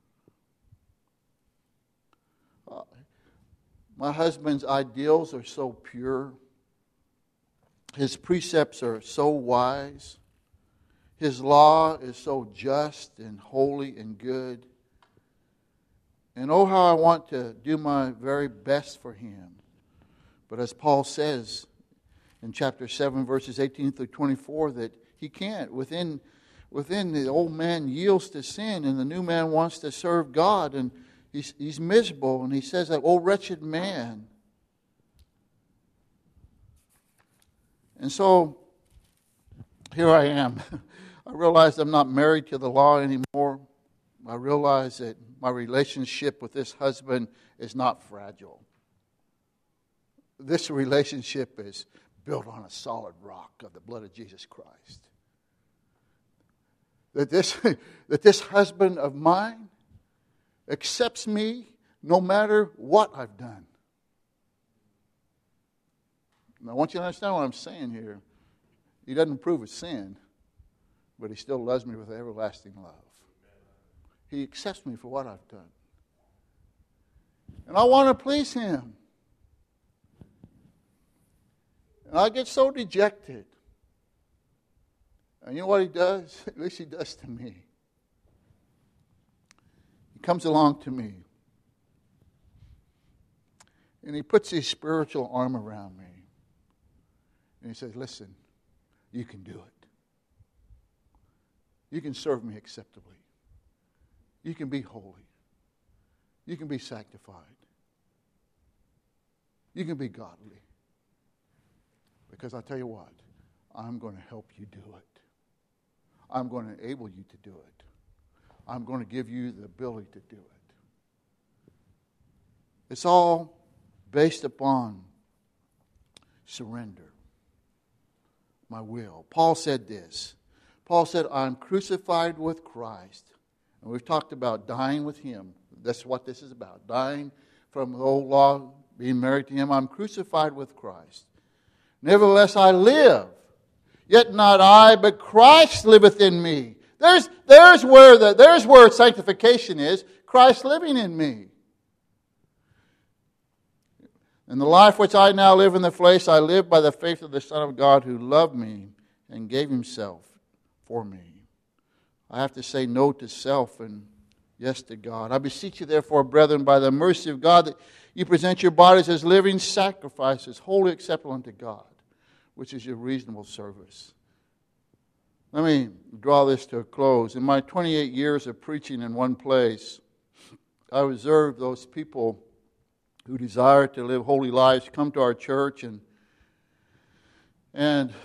Uh, my husband's ideals are so pure. His precepts are so wise. His law is so just and holy and good. And oh, how I want to do my very best for him. But as Paul says in chapter seven, verses eighteen through twenty-four, that he can't. Within, within the old man yields to sin, and the new man wants to serve God, and he's, he's miserable. And he says that, oh, wretched man. And so, here I am. I realize I'm not married to the law anymore. I realize that my relationship with this husband is not fragile. This relationship is built on a solid rock of the blood of Jesus Christ. That this, that this husband of mine accepts me no matter what I've done. Now, I want you to understand what I'm saying here. He doesn't approve of sin, but he still loves me with everlasting love. He accepts me for what I've done. And I want to please him. And I get so dejected. And you know what he does? At least he does to me. He comes along to me. And he puts his spiritual arm around me. And he says, listen, you can do it. You can serve me acceptably. You can be holy. You can be sanctified. You can be godly. Because I tell you what, I'm going to help you do it. I'm going to enable you to do it. I'm going to give you the ability to do it. It's all based upon surrender. My will. Paul said this. Paul said, I'm crucified with Christ. And we've talked about dying with Him. That's what this is about. Dying from the old law, being married to Him. I'm crucified with Christ. Nevertheless I live. Yet not I, but Christ liveth in me. There's, there's, where the, there's where sanctification is. Christ living in me. In the life which I now live in the flesh, I live by the faith of the Son of God who loved me and gave Himself for me. I have to say no to self and yes to God. I beseech you therefore, brethren, by the mercy of God, that you present your bodies as living sacrifices, wholly acceptable unto God, which is your reasonable service. Let me draw this to a close. In my twenty-eight years of preaching in one place, I observed those people who desire to live holy lives come to our church and and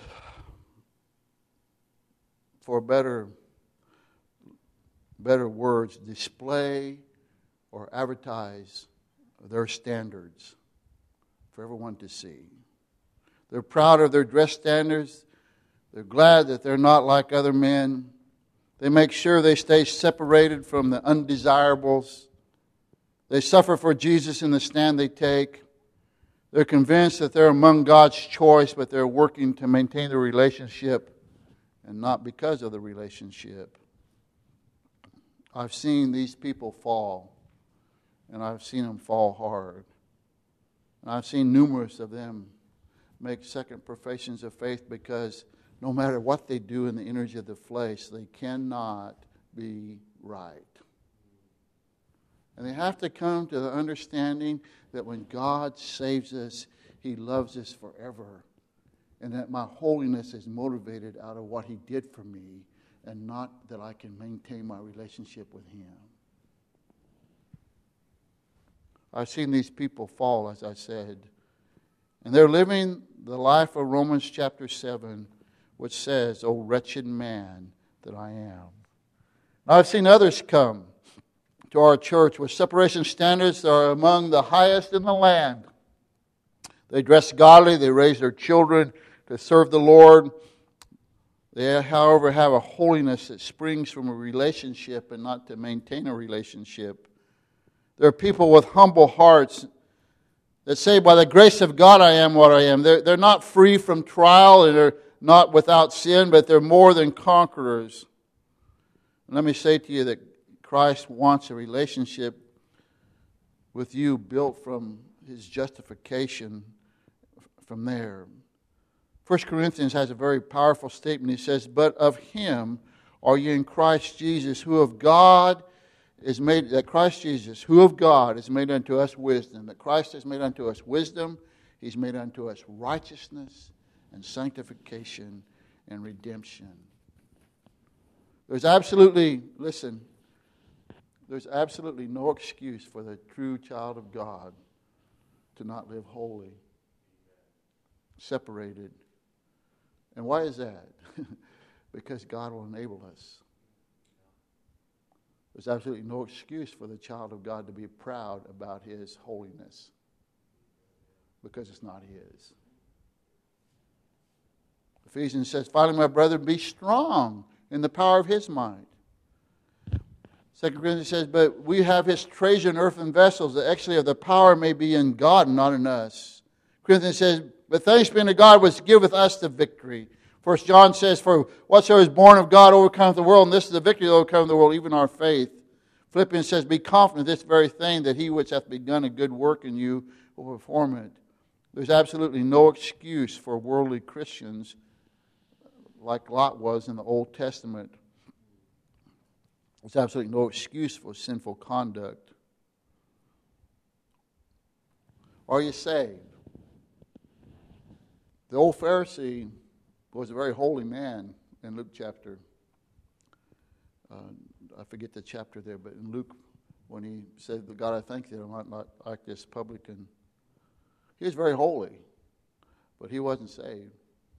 for better better words, display or advertise their standards for everyone to see. They're proud of their dress standards. They're glad that they're not like other men. They make sure they stay separated from the undesirables. They suffer for Jesus in the stand they take. They're convinced that they're among God's choice, but they're working to maintain the relationship and not because of the relationship. I've seen these people fall, and I've seen them fall hard. And I've seen numerous of them make second professions of faith because no matter what they do in the energy of the flesh, they cannot be right. And they have to come to the understanding that when God saves us, He loves us forever. And that my holiness is motivated out of what He did for me, and not that I can maintain my relationship with Him. I've seen these people fall, as I said, and they're living the life of Romans chapter seven, which says, "O wretched man that I am." Now, I've seen others come to our church with separation standards that are among the highest in the land. They dress godly, they raise their children to serve the Lord. They, however, have a holiness that springs from a relationship and not to maintain a relationship. There are people with humble hearts that say, by the grace of God I am what I am. They're, they're not free from trial and they're not without sin, but they're more than conquerors. And let me say to you that Christ wants a relationship with you built from His justification from there. First Corinthians has a very powerful statement. He says, "But of Him are ye in Christ Jesus, who of God is made," that Christ Jesus, who of God is made unto us wisdom. That Christ has made unto us wisdom. He's made unto us righteousness and sanctification and redemption. There's absolutely, listen, there's absolutely no excuse for the true child of God to not live holy, separated. And why is that? Because God will enable us. There's absolutely no excuse for the child of God to be proud about his holiness, because it's not his. Ephesians says, "Finally, my brethren, be strong in the power of His might." Second Corinthians says, "But we have His treasure in earthen vessels, that actually of the power may be in God and not in us." Corinthians says, "But thanks be unto God which giveth us the victory." First John says, "For whatsoever is born of God overcometh the world, and this is the victory that overcometh the world, even our faith." Philippians says, "Be confident of this very thing, that He which hath begun a good work in you will perform it." There's absolutely no excuse for worldly Christians like Lot was in the Old Testament. There's absolutely no excuse for sinful conduct. Are you saved? The old Pharisee was a very holy man in Luke chapter. Uh, I forget the chapter there, but in Luke, when he said, "God, I thank Thee that I'm not like this publican," he was very holy, but he wasn't saved.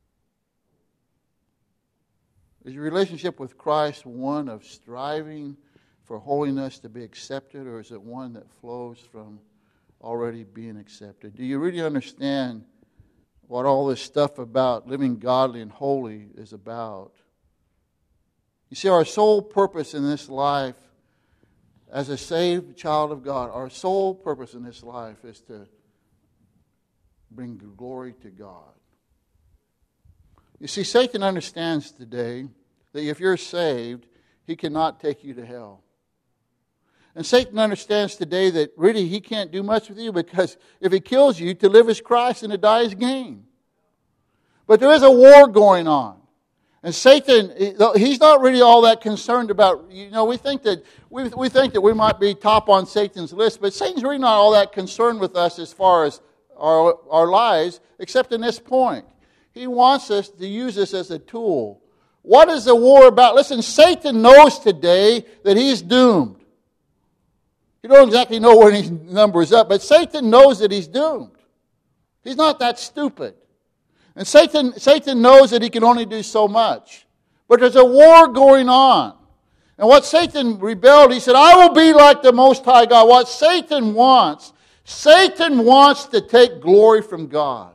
Is your relationship with Christ one of striving for holiness to be accepted, or is it one that flows from already being accepted? Do you really understand what all this stuff about living godly and holy is about? You see, our sole purpose in this life, as a saved child of God, our sole purpose in this life is to bring glory to God. You see, Satan understands today that if you're saved, he cannot take you to hell. And Satan understands today that really he can't do much with you, because if he kills you, to live is Christ and to die is gain. But there is a war going on. And Satan, he's not really all that concerned about, you know, we think that we, we think that we might be top on Satan's list, but Satan's really not all that concerned with us as far as our, our lives, except in this point. He wants us to use this as a tool. What is the war about? Listen, Satan knows today that he's doomed. You don't exactly know when his number is up, but Satan knows that he's doomed. He's not that stupid. And Satan, Satan knows that he can only do so much. But there's a war going on. And what Satan rebelled, he said, "I will be like the Most High God." What Satan wants, Satan wants to take glory from God.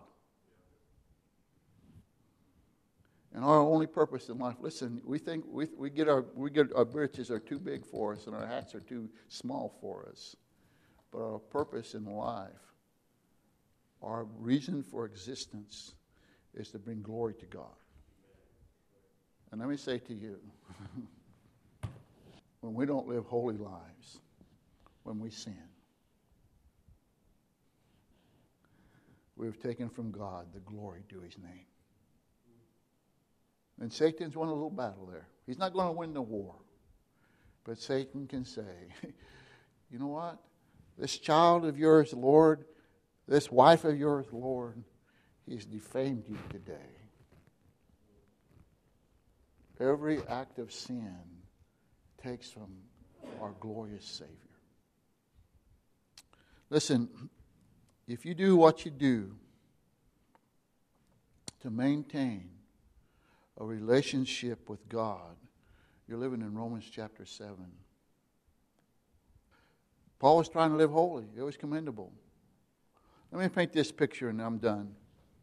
And our only purpose in life, listen, we think we we get our we get our britches are too big for us and our hats are too small for us. But our purpose in life, our reason for existence, is to bring glory to God. And let me say to you, when we don't live holy lives, when we sin, we've taken from God the glory due His name. And Satan's won a little battle there. He's not going to win the war. But Satan can say, "You know what? This child of yours, Lord, this wife of yours, Lord, he's defamed you today. Every act of sin takes from our glorious Savior. Listen, if you do what you do to maintain a relationship with God, you're living in Romans chapter seven. Paul was trying to live holy. It was commendable. Let me paint this picture and I'm done.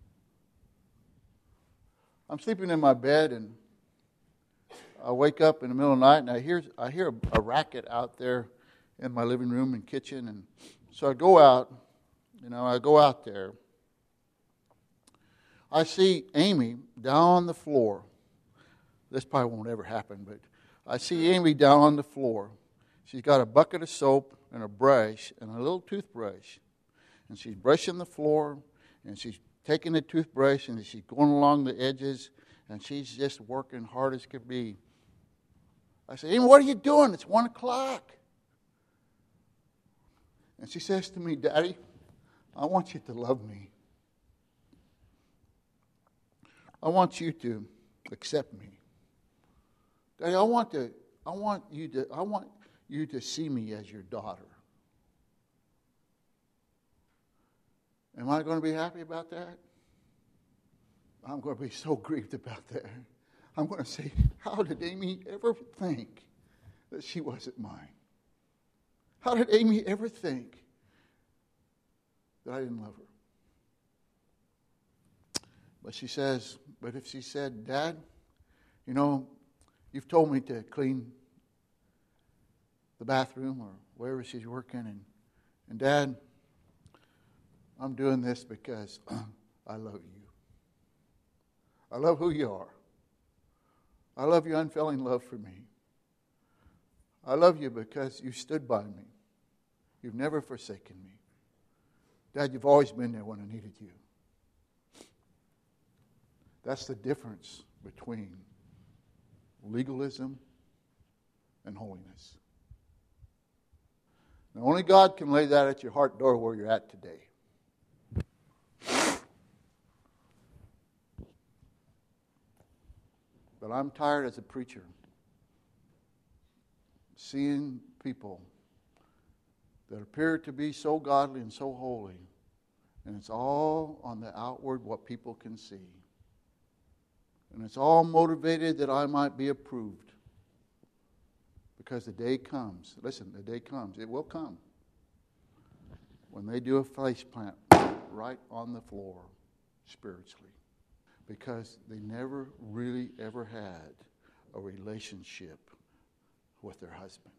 I'm sleeping in my bed and I wake up in the middle of the night and I hear I hear a, a racket out there in my living room and kitchen. And so I go out, you know, I go out there. I see Amy down on the floor. This probably won't ever happen, but I see Amy down on the floor. She's got a bucket of soap and a brush and a little toothbrush. And she's brushing the floor and she's taking the toothbrush and she's going along the edges and she's just working hard as could be. I said, Amy, what are you doing? It's one o'clock. And she says to me, Daddy, I want you to love me. I want you to accept me. Daddy, I want to I want you to I want you to see me as your daughter. Am I going to be happy about that? I'm going to be so grieved about that. I'm going to say, how did Amy ever think that she wasn't mine? How did Amy ever think that I didn't love her? But she says, but if she said, Dad, you know, you've told me to clean the bathroom or wherever she's working, and, and Dad, I'm doing this because I love you. I love who you are. I love your unfailing love for me. I love you because you stood by me. You've never forsaken me. Dad, you've always been there when I needed you. That's the difference between legalism and holiness. Now, only God can lay that at your heart door where you're at today. But I'm tired as a preacher seeing people that appear to be so godly and so holy, and it's all on the outward what people can see. And it's all motivated that I might be approved. Because the day comes, listen, the day comes, it will come, when they do a face plant right on the floor spiritually. Because they never really ever had a relationship with their husband.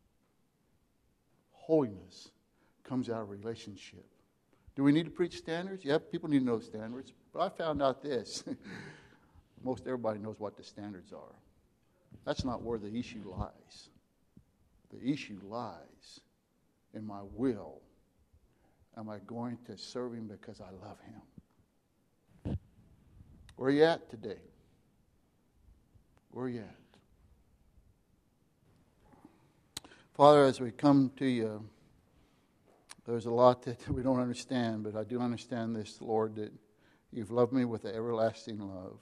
Holiness comes out of relationship. Do we need to preach standards? Yeah, people need to know standards. But I found out this. Most everybody knows what the standards are. That's not where the issue lies. The issue lies in my will. Am I going to serve him because I love him? Where are you at today? Where are you at? Father, as we come to you, there's a lot that we don't understand, but I do understand this, Lord, that you've loved me with an everlasting love.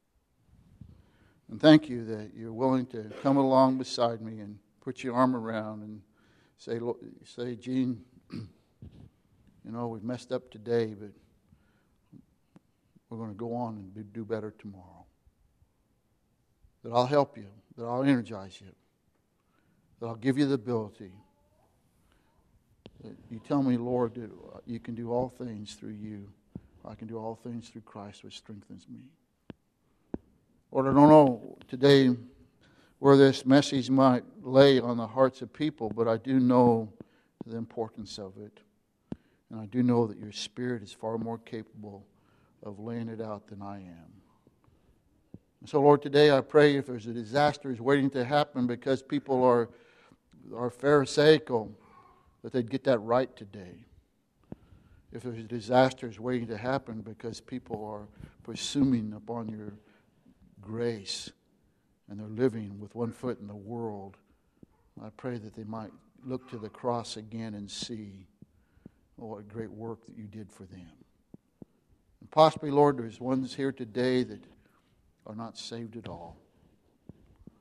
And thank you that you're willing to come along beside me and put your arm around and say, say, Gene, you know, we've messed up today, but we're going to go on and do better tomorrow. That I'll help you, that I'll energize you, that I'll give you the ability. That you tell me, Lord, that you can do all things through you. I can do all things through Christ, which strengthens me. Lord, I don't know today where this message might lay on the hearts of people, but I do know the importance of it. And I do know that your Spirit is far more capable of laying it out than I am. And so, Lord, today I pray if there's a disaster is waiting to happen because people are, are pharisaical, that they'd get that right today. If there's a disaster is waiting to happen because people are presuming upon your grace and they're living with one foot in the world, I pray that they might look to the cross again and see oh, what great work that you did for them. And possibly, Lord, there's ones here today that are not saved at all.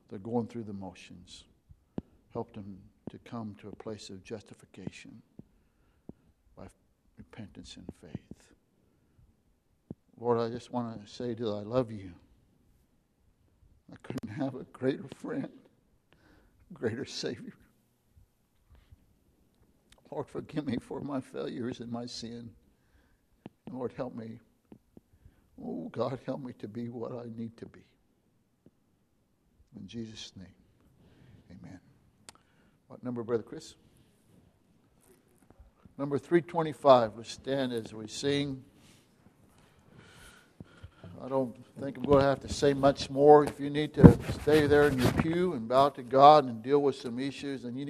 They're going through the motions. Help them to come to a place of justification by repentance and faith. Lord, I just want to say that I love you. I couldn't have a greater friend, greater Savior. Lord, forgive me for my failures and my sin. Lord, help me. Oh, God, help me to be what I need to be. In Jesus' name, amen. What number, Brother Chris? Number three twenty-five. Let's stand as we sing. I don't think I'm going to have to say much more. If you need to stay there in your pew and bow to God and deal with some issues, and you